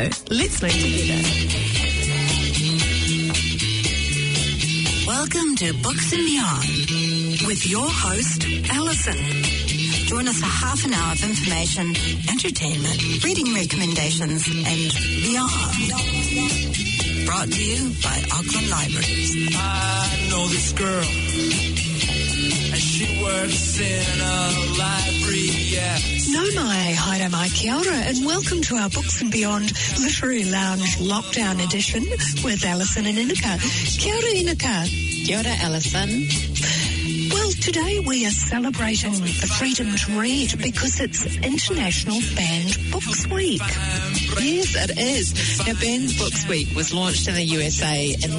let's learn together. Welcome to Books and Beyond with your host, Alison. Join us for half an hour of information, entertainment, reading recommendations, and beyond. Brought to you by Auckland Libraries. I know this girl, and she works in a library, yes. No mai, haere mai, kia ora, and welcome to our Books and Beyond Literary Lounge Lockdown Edition with Alison and Inika. Kia ora, Inika. Kia ora, Alison. Well, today we are celebrating the freedom to read because it's International Banned Books Week. Yes, it is. Now, Banned Books Week was launched in the USA in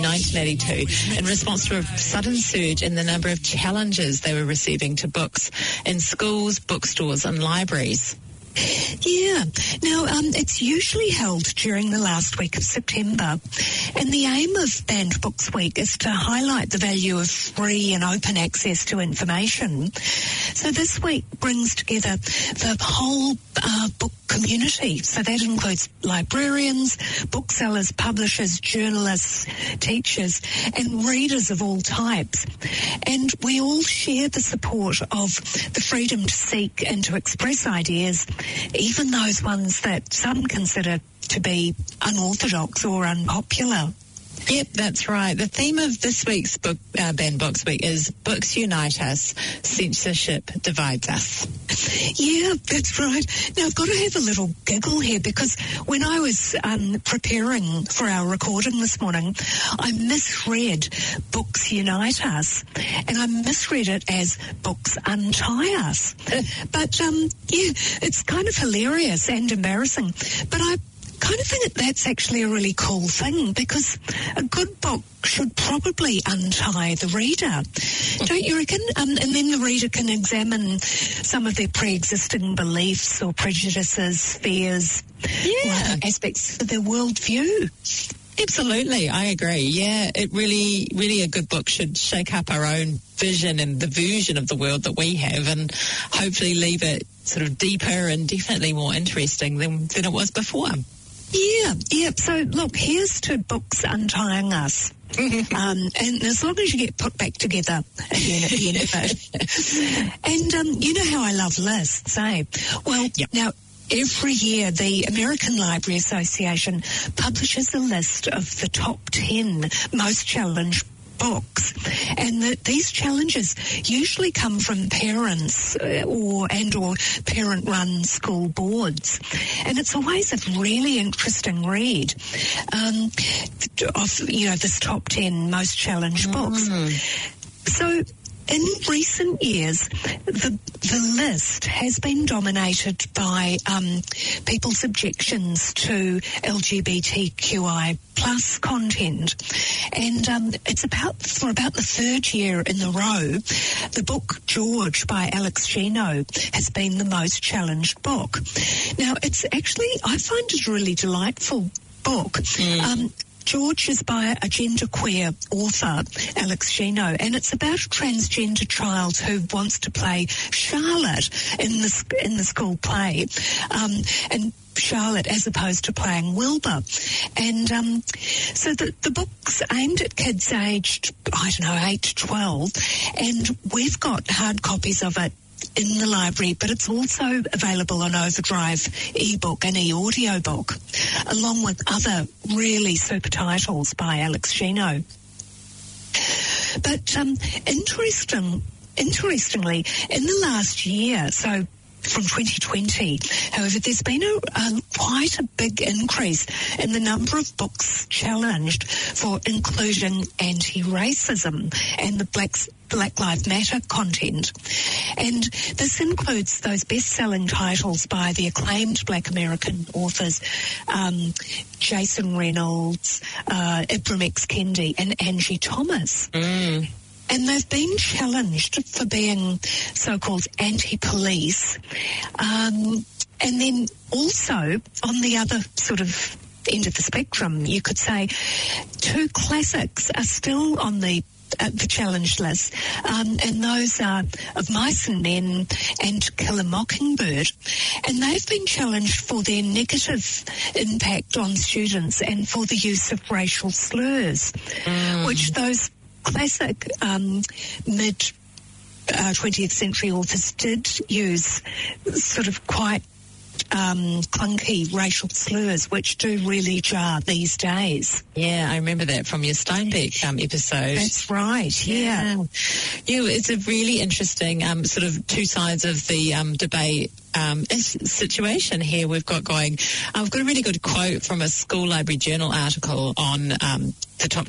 1982 in response to a sudden surge in the number of challenges they were receiving to books in schools, bookstores and libraries. Yeah. Now, it's usually held during the last week of September, and the aim of Banned Books Week is to highlight the value of free and open access to information. So this week brings together the whole book community. So that includes librarians, booksellers, publishers, journalists, teachers, and readers of all types. And we all share the support of the freedom to seek and to express ideas, even those ones that some consider to be unorthodox or unpopular. Yep, that's right. The theme of this week's Banned Books Week is Books Unite Us, Censorship Divides Us. Yeah, that's right. Now, I've got to have a little giggle here because when I was preparing for our recording this morning, I misread Books Unite Us, and I misread it as Books Untie Us. But, yeah, it's kind of hilarious and embarrassing. But I kind of think that's actually a really cool thing because a good book should probably untie the reader, don't you reckon? And then the reader can examine some of their pre-existing beliefs or prejudices, fears, or other aspects of their worldview. Absolutely, I agree. Yeah, it really a good book should shake up our own vision and the version of the world that we have and hopefully leave it sort of deeper and definitely more interesting than it was before. Yeah. So, look, here's to Books Untying Us. And as long as you get put back together again at the end of it. And you know how I love lists, eh? Well, now, every year, the American Library Association publishes a list of the top 10 most challenged books, and these challenges usually come from parents or parent-run school boards, and it's always a really interesting read of this top 10 most challenged books. So in recent years, the list has been dominated by people's objections to LGBTQI plus content. And it's for about the third year in a row, the book George by Alex Gino has been the most challenged book. Now, it's actually, I find it a really delightful book. George is by a genderqueer author, Alex Gino, and it's about a transgender child who wants to play Charlotte in the school play, and Charlotte as opposed to playing Wilbur. And so the book's aimed at kids aged, 8 to 12, and we've got hard copies of it in the library, but it's also available on Overdrive ebook and e-audio book, along with other really super titles by Alex Gino. But interestingly, in the last year, so from 2020, however, there's been quite a big increase in the number of books challenged for inclusion, anti-racism, and the Black Lives Matter content. And this includes those best-selling titles by the acclaimed Black American authors Jason Reynolds, Ibram X. Kendi, and Angie Thomas. And they've been challenged for being so-called anti-police. And then also, on the other sort of end of the spectrum, you could say two classics are still on the the challenge list, and those are Of Mice and Men and Kill a Mockingbird. And they've been challenged for their negative impact on students and for the use of racial slurs, which those classic mid 20th century authors did use sort of quite clunky racial slurs, which do really jar these days. Yeah, I remember that from your Steinbeck episode. That's right, yeah. It's a really interesting sort of two sides of the debate situation here we've got going. I've got a really good quote from a School Library Journal article on the top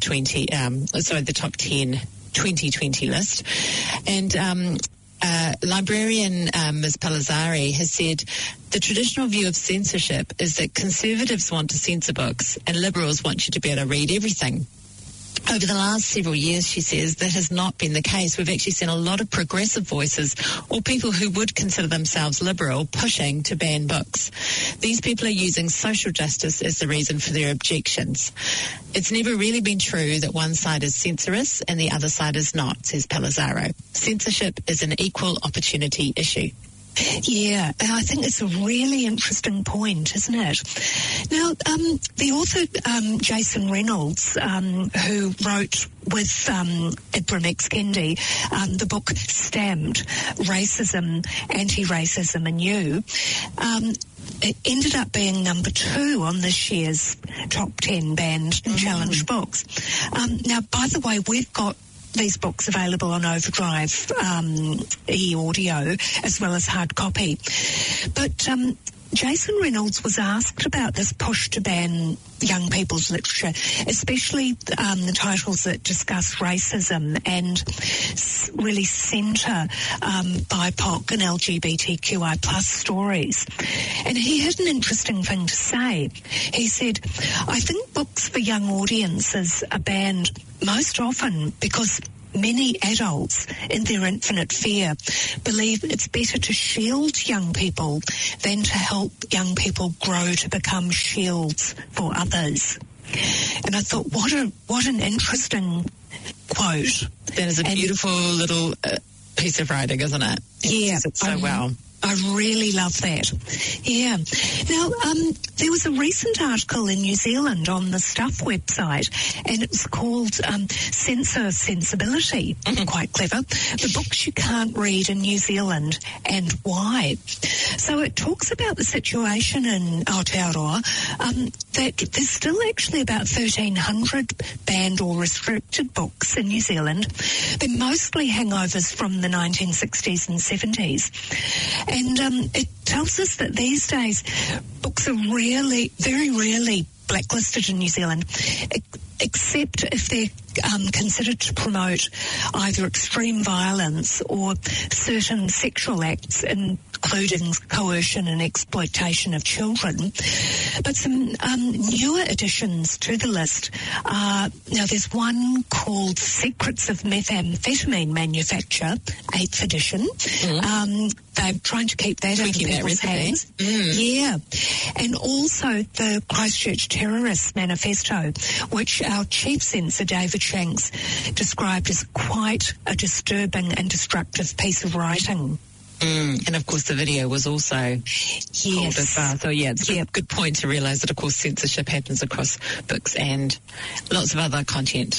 10 2020 list. And librarian Ms. Palazzari has said, the traditional view of censorship is that conservatives want to censor books and liberals want you to be able to read everything. Over the last several years, she says, that has not been the case. We've actually seen a lot of progressive voices or people who would consider themselves liberal pushing to ban books. These people are using social justice as the reason for their objections. It's never really been true that one side is censorious and the other side is not, says Palazzaro. Censorship is an equal opportunity issue. Yeah, I think it's a really interesting point, isn't it? Now, the author Jason Reynolds, who wrote with Ibram X. Kendi the book Stamped, Racism, Anti-Racism and You, it ended up being number 2 on this year's top 10 banned and challenged books. Now, by the way, we've got these books available on Overdrive e-audio as well as hard copy. But Jason Reynolds was asked about this push to ban young people's literature, especially the titles that discuss racism and really centre BIPOC and LGBTQI plus stories. And he had an interesting thing to say. He said, I think books for young audiences are banned most often because many adults, in their infinite fear, believe it's better to shield young people than to help young people grow to become shields for others. And I thought, what an interesting quote. That is a beautiful little piece of writing, isn't it? Yeah. It's so well. I really love that. Yeah. Now, there was a recent article in New Zealand on the Stuff website, and it was called Censor Sensibility. Quite clever. The books you can't read in New Zealand and why. So it talks about the situation in Aotearoa, that there's still actually about 1,300 banned or restricted books in New Zealand. They're mostly hangovers from the 1960s and 70s. And it tells us that these days books are very rarely blacklisted in New Zealand, except if they're considered to promote either extreme violence or certain sexual acts, including coercion and exploitation of children. But some newer additions to the list are, now there's one called Secrets of Methamphetamine Manufacture, 8th edition. They're trying to keep that out of people's hands. Yeah. And also the Christchurch Terrorists Manifesto, which our chief censor, David Shanks, described as quite a disturbing and destructive piece of writing. And of course the video was also called as well. So yeah, it's a good point to realise that of course censorship happens across books and lots of other content.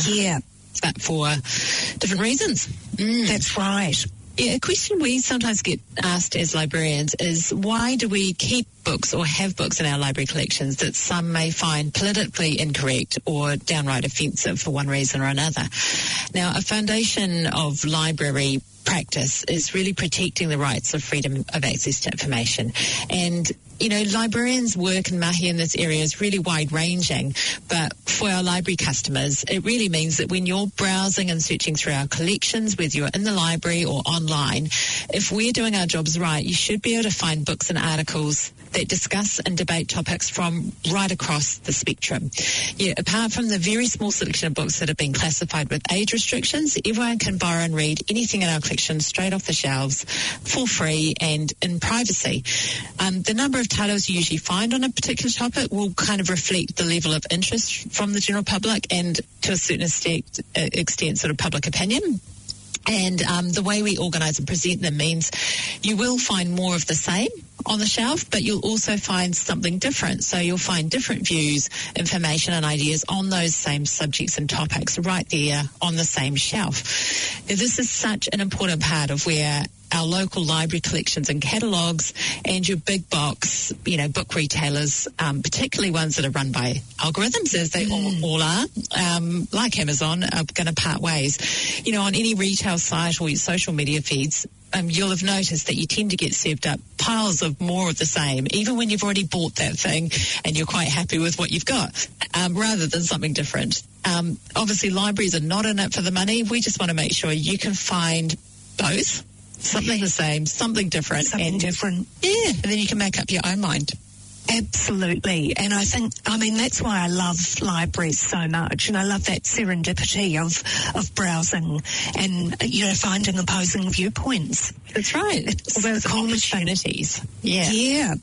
But for different reasons. That's right. Yeah, a question we sometimes get asked as librarians is, why do we keep books or have books in our library collections that some may find politically incorrect or downright offensive for one reason or another? Now, a foundation of library practice is really protecting the rights of freedom of access to information. And, you know, librarians' work and mahi in this area is really wide-ranging, but for our library customers, it really means that when you're browsing and searching through our collections, whether you're in the library or online, if we're doing our jobs right, you should be able to find books and articles that discuss and debate topics from right across the spectrum. Yeah, apart from the very small selection of books that have been classified with age restrictions, everyone can borrow and read anything in our collection straight off the shelves for free and in privacy. The number of titles you usually find on a particular topic will kind of reflect the level of interest from the general public and to a certain extent sort of public opinion. And the way we organise and present them means you will find more of the same on the shelf, but you'll also find something different. So you'll find different views, information and ideas on those same subjects and topics right there on the same shelf. Now, this is such an important part of where our local library collections and catalogues and your big box, book retailers, particularly ones that are run by algorithms, as they all are, like Amazon, are going to part ways. On any retail site or your social media feeds, you'll have noticed that you tend to get served up piles of more of the same, even when you've already bought that thing and you're quite happy with what you've got, rather than something different. Obviously, libraries are not in it for the money. We just want to make sure you can find both. Something the same, something different. Different. Yeah, and then you can make up your own mind. Absolutely. And that's why I love libraries so much. And I love that serendipity of browsing and, finding opposing viewpoints. That's right. It's those opportunities. Yeah. Yeah.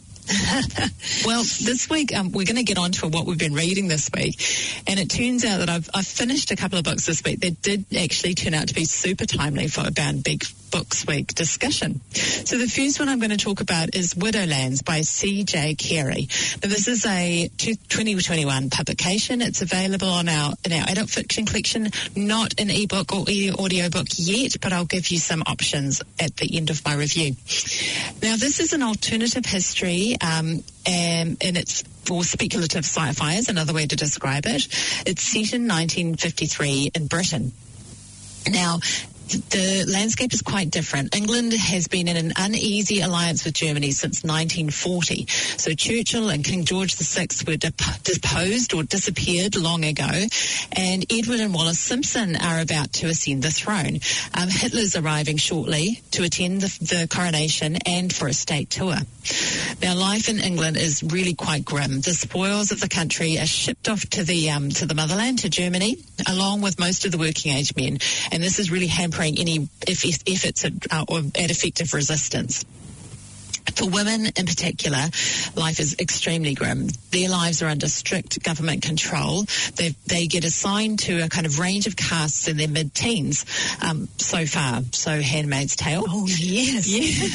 Well, this week we're going to get on to what we've been reading this week, and it turns out that I've finished a couple of books this week that did actually turn out to be super timely for a Bound Big Books Week discussion. So the first one I'm going to talk about is Widowlands by C.J. Carey. Now, this is a 2021 publication. It's available in our adult fiction collection, not an ebook or audiobook yet, but I'll give you some options at the end of my review. Now, this is an alternative history, and it's for speculative sci-fi is another way to describe it. It's set in 1953 in Britain. Now, the landscape is quite different. England has been in an uneasy alliance with Germany since 1940. So Churchill and King George VI were deposed or disappeared long ago, and Edward and Wallis Simpson are about to ascend the throne. Hitler's arriving shortly to attend the coronation and for a state tour. Now, life in England is really quite grim. The spoils of the country are shipped off to the motherland, to Germany, along with most of the working age men, and this is really hampering any efforts at effective resistance. For women in particular, life is extremely grim. Their lives are under strict government control. They get assigned to a kind of range of castes in their mid-teens so far. So Handmaid's Tale. Oh, yes.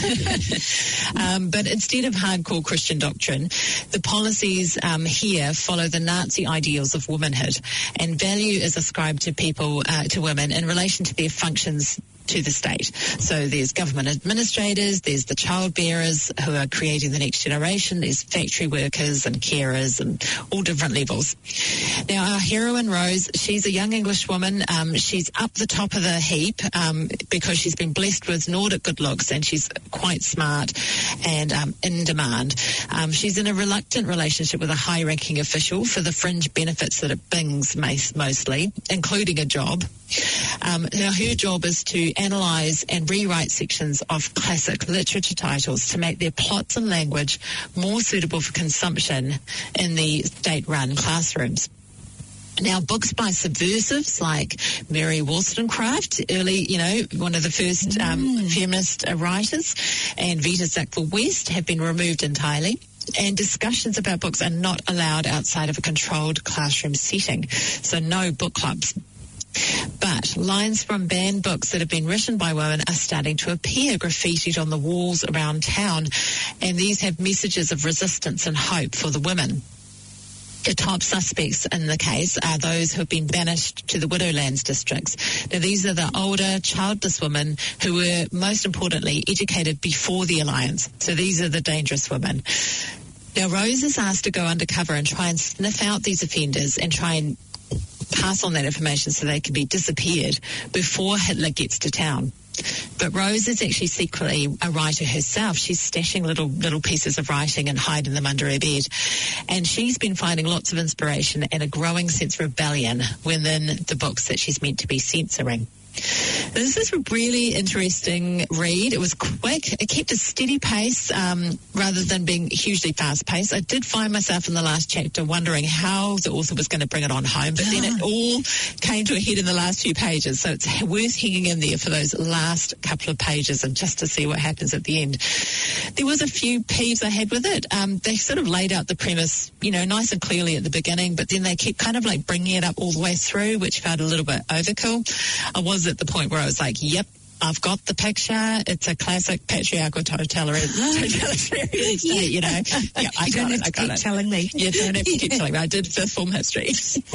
Yeah. But instead of hardcore Christian doctrine, the policies here follow the Nazi ideals of womanhood, and value is ascribed to women in relation to their functions to the state. So there's government administrators, there's the child bearers who are creating the next generation, there's factory workers and carers and all different levels. Now, our heroine, Rose, she's a young English woman. She's up the top of the heap because she's been blessed with Nordic good looks, and she's quite smart and in demand. She's in a reluctant relationship with a high-ranking official for the fringe benefits that it brings, mostly, including a job. Now, her job is to analyse and rewrite sections of classic literature titles to make their plots and language more suitable for consumption in the state-run classrooms. Now, books by subversives like Mary Wollstonecraft, one of the first feminist writers, and Vita Sackville-West have been removed entirely. And discussions about books are not allowed outside of a controlled classroom setting, so no book clubs. But lines from banned books that have been written by women are starting to appear graffitied on the walls around town, and these have messages of resistance and hope for the women. The top suspects in the case are those who have been banished to the Widowlands districts. Now, these are the older, childless women who were, most importantly, educated before the alliance. So these are the dangerous women. Now, Rose is asked to go undercover and try and sniff out these offenders and try and pass on that information so they can be disappeared before Hitler gets to town. But Rose is actually secretly a writer herself. She's stashing little pieces of writing and hiding them under her bed. And she's been finding lots of inspiration and a growing sense of rebellion within the books that she's meant to be censoring. This is a really interesting read. It was quick. It kept a steady pace rather than being hugely fast-paced. I did find myself in the last chapter wondering how the author was going to bring it on home, but then it all came to a head in the last few pages, so it's worth hanging in there for those last couple of pages and just to see what happens at the end. There was a few peeves I had with it. They sort of laid out the premise, nice and clearly at the beginning, but then they kept kind of like bringing it up all the way through, which felt a little bit overkill. I was at the point where I was like, yep, I've got the picture. It's a classic patriarchal totalitarian state, Yeah, I got it. Keep telling me. You don't have to keep telling me. I did the film history.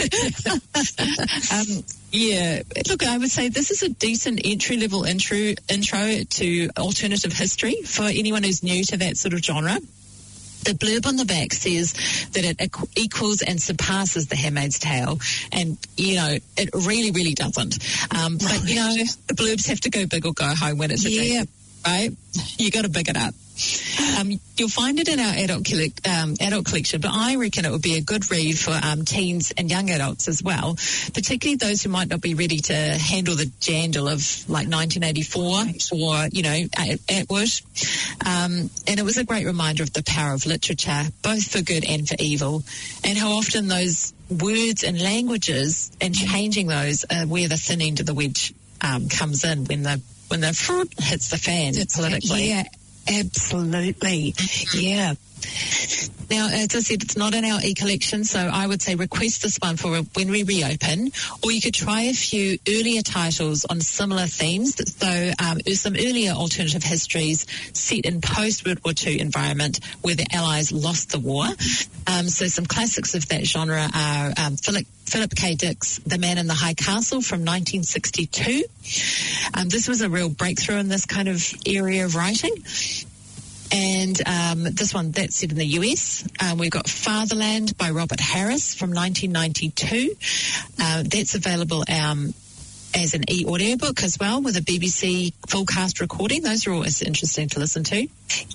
Look, I would say this is a decent entry-level intro to alternative history for anyone who's new to that sort of genre. The blurb on the back says that it equals and surpasses The Handmaid's Tale, and, it really, really doesn't. But, the blurbs have to go big or go home when it's a drink, right? You got to big it up. You'll find it in our adult collection, but I reckon it would be a good read for teens and young adults as well, particularly those who might not be ready to handle the jandle of like 1984 or, Atwood. And it was a great reminder of the power of literature, both for good and for evil, and how often those words and languages and changing those are where the thin end of the wedge comes in when the fruit hits the fan politically. Yeah. Absolutely. Yeah. Now, as I said, it's not in our e-collection, so I would say request this one for when we reopen, or you could try a few earlier titles on similar themes. So some earlier alternative histories set in post-World War II environment where the Allies lost the war. So some classics of that genre are Philip K. Dick's The Man in the High Castle from 1962. This was a real breakthrough in this kind of area of writing. And this one, that's set in the US. We've got Fatherland by Robert Harris from 1992. That's available as an e-audiobook as well with a BBC full cast recording. Those are always interesting to listen to.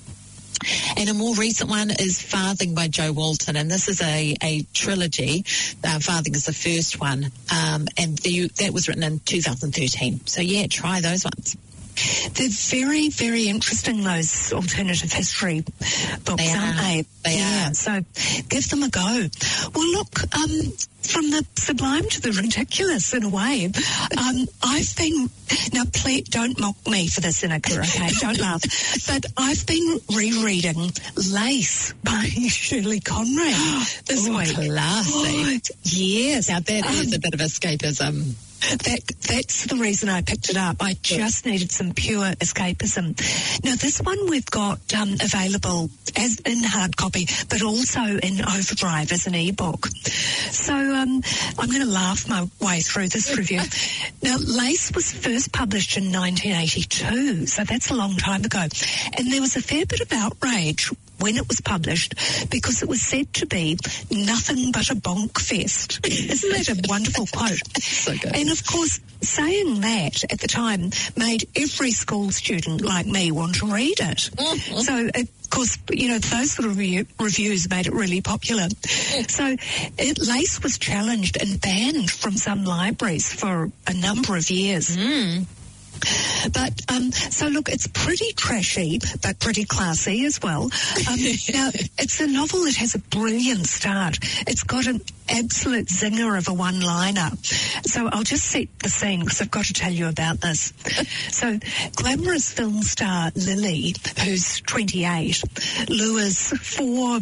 And a more recent one is Farthing by Jo Walton, and this is a trilogy. Farthing is the first one, and that was written in 2013. So, try those ones. They're very, very interesting, those alternative history books, aren't they? They are. So give them a go. Well, look, from the sublime to the ridiculous, in a way, I've been... Now, please don't mock me for this, Inika, okay? Don't laugh. But I've been rereading Lace by Shirley Conrad this week. Classic. Yes. Now, that is a bit of escapism. That's the reason I picked it up. I just needed some pure escapism. Now, this one we've got available as in hard copy, but also in Overdrive as an ebook. So I'm going to laugh my way through this review. Now, Lace was first published in 1982, so that's a long time ago. And there was a fair bit of outrage when it was published because it was said to be nothing but a bonk fest. Isn't that a wonderful quote? So good. And of course, saying that at the time made every school student like me want to read it. Mm-hmm. So, of course, those sort of reviews made it really popular. So Lace was challenged and banned from some libraries for a number of years. Mm. But, so look, it's pretty trashy, but pretty classy as well. Now, it's a novel that has a brilliant start. It's got an absolute zinger of a one-liner. So I'll just set the scene because I've got to tell you about this. So glamorous film star Lily, who's 28, lures 4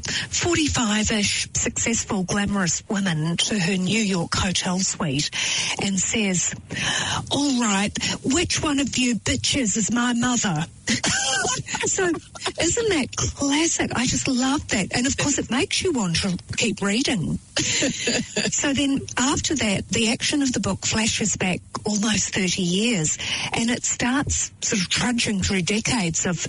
45-ish successful glamorous women to her New York hotel suite and says, "All right, which one of you bitches is my mother?" So isn't that classic? I just love that. And of course it makes you want to keep reading. So then after that, the action of the book flashes back almost 30 years and it starts sort of trudging through decades of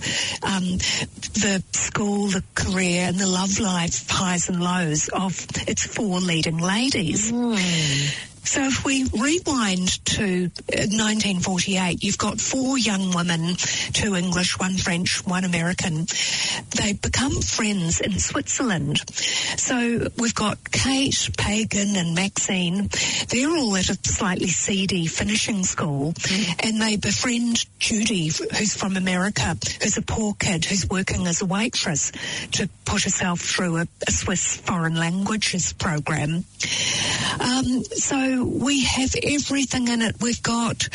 the school, the career and the love life highs and lows of its 4 leading ladies. So if we rewind to 1948, you've got 4 young women, 2 English, 1 French, 1 American. They become friends in Switzerland. So we've got Kate, Pagan and Maxine. They're all at a slightly seedy finishing school, and they befriend Judy, who's from America, who's a poor kid who's working as a waitress to put herself through a Swiss foreign languages program. So we have everything in it. We've got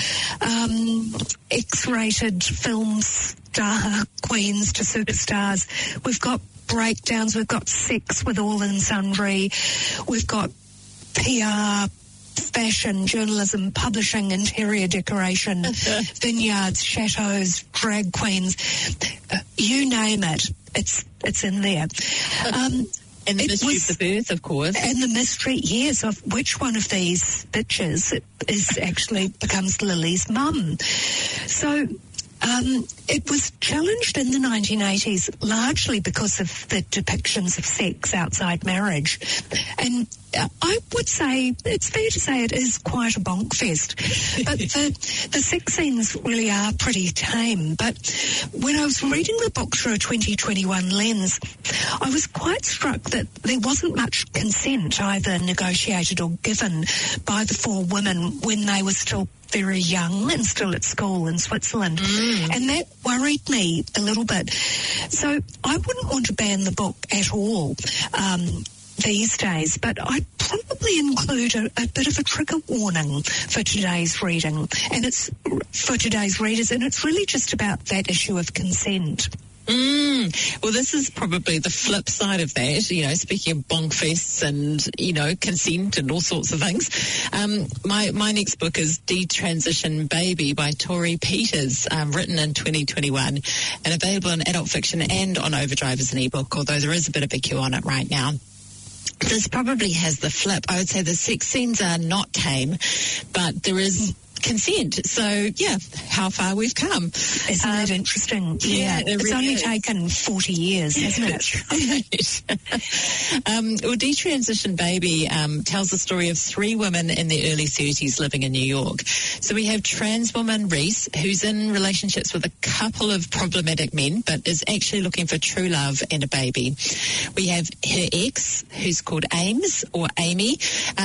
X-rated film star queens to superstars. We've got breakdowns. We've got sex with all and sundry. We've got PR, fashion, journalism, publishing, interior decoration, vineyards, chateaus, drag queens. You name it. It's in there. And the mystery of the birth, of course. And the mystery, yes, of which one of these bitches is actually becomes Lily's mum. So it was challenged in the 1980s largely because of the depictions of sex outside marriage. And I would say, it's fair to say it is quite a bonk fest. But the sex scenes really are pretty tame. But when I was reading the book through a 2021 lens, I was quite struck that there wasn't much consent either negotiated or given by the 4 women when they were still very young and still at school in Switzerland. And that worried me a little bit. So I wouldn't want to ban the book at all these days, but I'd probably include a bit of a trigger warning for today's reading, and it's for today's readers, and it's really just about that issue of consent. Well, this is probably the flip side of that, you know, speaking of bonk fests and, you know, consent and all sorts of things. My next book is Detransition Baby by Tori Peters, written in 2021 and available in adult fiction and on Overdrive as an ebook, although there is a bit of a queue on it right now. This probably has the flip. I would say the sex scenes are not tame, but there is consent. So, yeah, how far we've come. Isn't that interesting? Yeah, it's really only is. taken 40 years, hasn't it? Well, Detransition Baby tells the story of 3 women in their early 30s living in New York. So we have trans woman Reese, who's in relationships with a couple of problematic men, but is actually looking for true love and a baby. We have her ex, who's called Ames, or Amy.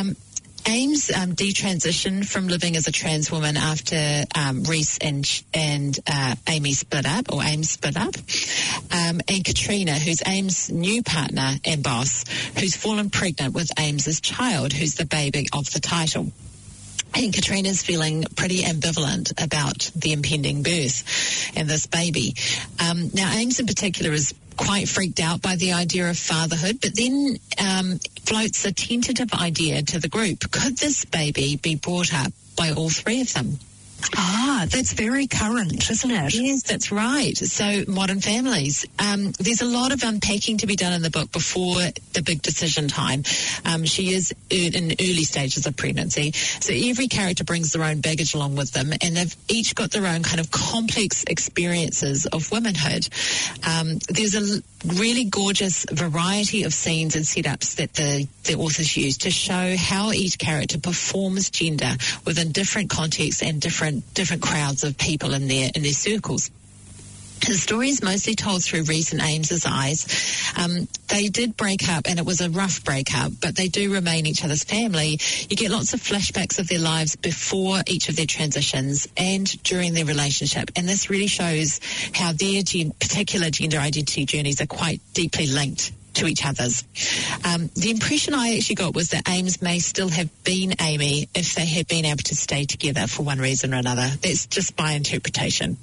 Ames detransitioned from living as a trans woman after Reese and Amy split up, or Ames split up. And Katrina, who's Ames' new partner and boss, who's fallen pregnant with Ames's child, who's the baby of the title. And Katrina's feeling pretty ambivalent about the impending birth and this baby. Now, Ames in particular is quite freaked out by the idea of fatherhood, but then floats a tentative idea to the group. Could this baby be brought up by all 3 of them? Ah, that's very current, isn't it? Yes, that's right. So modern families. There's a lot of unpacking to be done in the book before the big decision time. She is in early stages of pregnancy. So every character brings their own baggage along with them, and they've each got their own kind of complex experiences of womanhood. There's a really gorgeous variety of scenes and setups that the authors use to show how each character performs gender within different contexts and different crowds of people in their circles. The story is mostly told through Reese and Ames's eyes. They did break up, and it was a rough breakup, but they do remain each other's family. You get lots of flashbacks of their lives before each of their transitions and during their relationship, and this really shows how their particular gender identity journeys are quite deeply linked to each other's. The impression I actually got was that Ames may still have been Amy if they had been able to stay together for one reason or another. That's just my interpretation.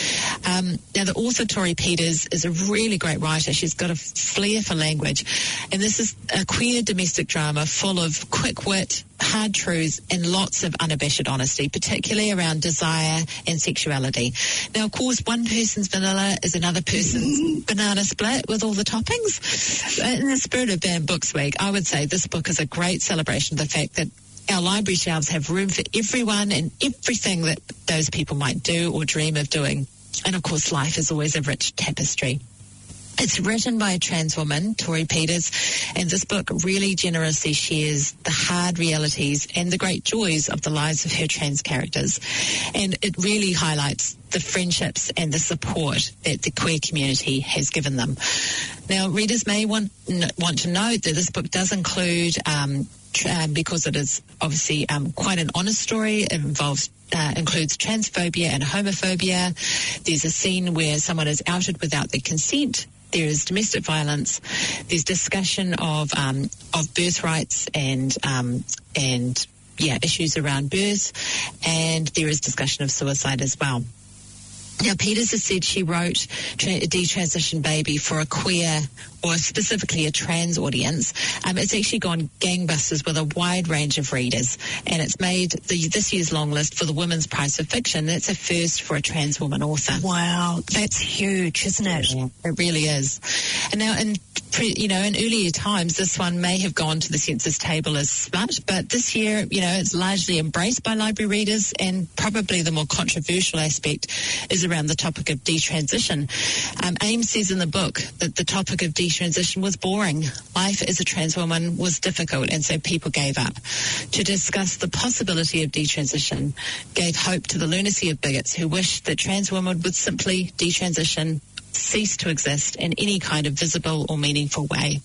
Now, the author, Tori Peters, is a really great writer. She's got a flair for language. And this is a queer domestic drama full of quick wit, hard truths, and lots of unabashed honesty, particularly around desire and sexuality. Now, of course, one person's vanilla is another person's banana split with all the toppings. In the spirit of Banned Books Week, I would say this book is a great celebration of the fact that our library shelves have room for everyone and everything that those people might do or dream of doing. And, of course, life is always a rich tapestry. It's written by a trans woman, Tori Peters, and this book really generously shares the hard realities and the great joys of the lives of her trans characters. And it really highlights the friendships and the support that the queer community has given them. Now, readers may want to note that this book does include, because it is obviously quite an honest story, it includes transphobia and homophobia. There's a scene where someone is outed without their consent. There is domestic violence. There's discussion of birth rights and issues around birth, and there is discussion of suicide as well. Now, Peters has said she wrote a Detransition Baby for a queer, or specifically a trans audience. It's actually gone gangbusters with a wide range of readers, and it's made this year's long list for the Women's Prize for Fiction. That's a first for a trans woman author. Wow, that's huge, isn't it? Yeah, it really is. And now, in earlier times, this one may have gone to the census table as smut, but this year, it's largely embraced by library readers, and probably the more controversial aspect is around the topic of detransition. Ames says in the book that the topic of detransition was boring. Life as a trans woman was difficult, and so people gave up. To discuss the possibility of detransition gave hope to the lunacy of bigots who wished that trans women would simply detransition, cease to exist in any kind of visible or meaningful way.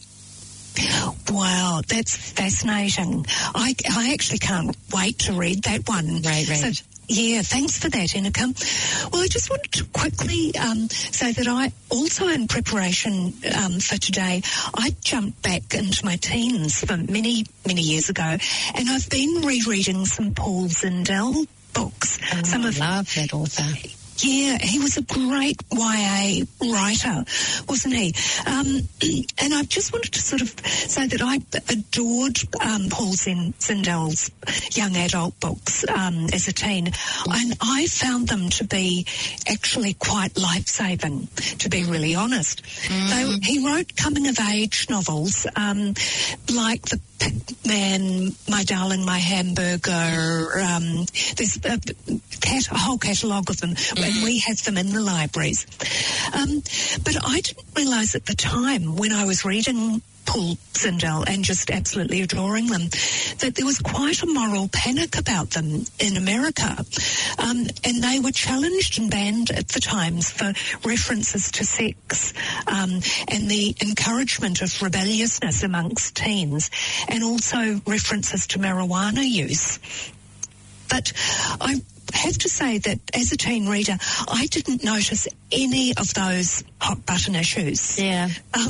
Wow, that's fascinating. I actually can't wait to read that one. Right. So, yeah, thanks for that, Inika. Well, I just wanted to quickly say that I also, in preparation for today, I jumped back into my teens from many, many years ago, and I've been rereading some Paul Zindel books. I love that author. Yeah, he was a great YA writer, wasn't he? And I just wanted to sort of say that I adored Paul Zindel's young adult books as a teen, and I found them to be actually quite life-saving, to be really honest. He wrote coming-of-age novels like The Man, My Darling, My Hamburger. There's a whole catalogue of them, and we have them in the libraries. But I didn't realise at the time when I was reading Paul Zindel and just absolutely adoring them, that there was quite a moral panic about them in America. And they were challenged and banned at the times for references to sex and the encouragement of rebelliousness amongst teens, and also references to marijuana use. But I have to say that as a teen reader, I didn't notice any of those hot button issues. Yeah.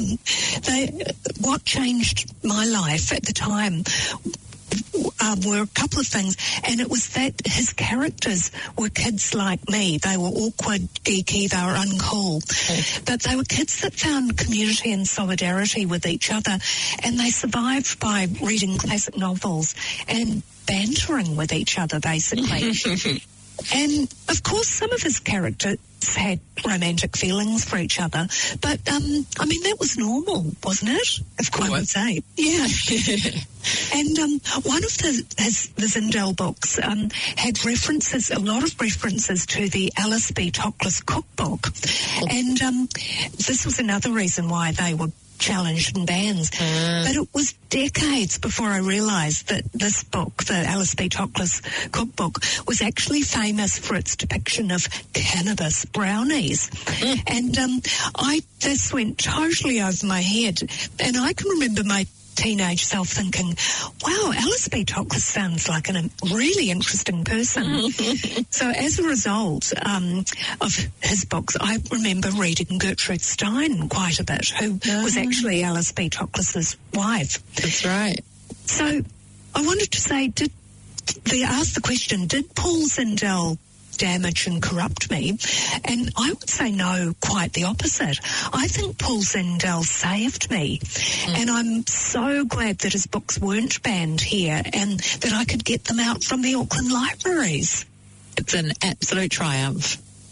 What changed my life at the time were a couple of things, and it was that his characters were kids like me. They were awkward, geeky, they were uncool, but they were kids that found community and solidarity with each other, and they survived by reading classic novels and bantering with each other, basically. And, of course, some of his characters had romantic feelings for each other, but, that was normal, wasn't it? Of course. I would say. Yeah. And one of the Zindel books had references, a lot of references to the Alice B. Toklas cookbook. And this was another reason why they were challenged and banned. But it was decades before I realised that this book, the Alice B. Toklas cookbook, was actually famous for its depiction of cannabis brownies. And this went totally over my head. And I can remember my teenage self thinking, wow, Alice B. Toklas sounds like a really interesting person. So as a result of his books, I remember reading Gertrude Stein quite a bit, who was actually Alice B. Toklas's wife. That's right. So I wanted to say, they asked the question, did Paul Zindel damage and corrupt me? And I would say no, quite the opposite. I think Paul Zindel saved me. And I'm so glad that his books weren't banned here and that I could get them out from the Auckland libraries. It's an absolute triumph.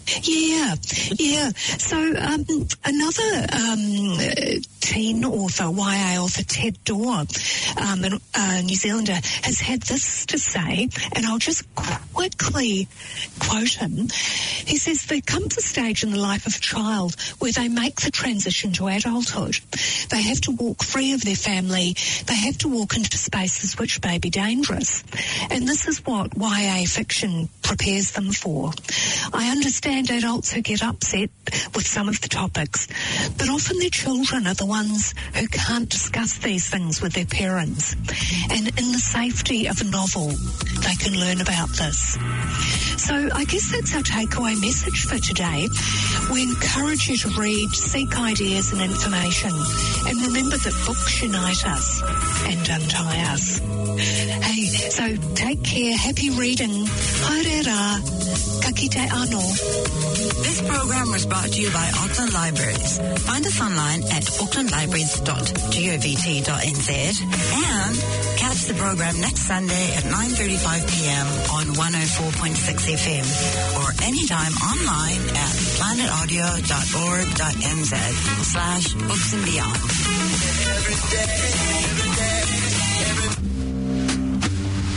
Yeah. So another teen author, YA author, Ted Dorr, a New Zealander, has had this to say, and I'll just quickly quote him. He says, there comes a stage in the life of a child where they make the transition to adulthood. They have to walk free of their family. They have to walk into spaces which may be dangerous. And this is what YA fiction prepares them for. I understand adults who get upset with some of the topics, but often their children are the ones who can't discuss these things with their parents. And in the safety of a novel, they can learn about this. So I guess that's our takeaway message for today. We encourage you to read, seek ideas and information, and remember that books unite us and untie us. Hey, so take care, happy reading, haere rā, ka kite anō. This program was brought to you by Auckland Libraries. Find us online at aucklandlibraries.govt.nz and catch the program next Sunday at 9:35 p.m. on 104.6 FM or anytime online at planetaudio.org.nz/books and beyond. Every day.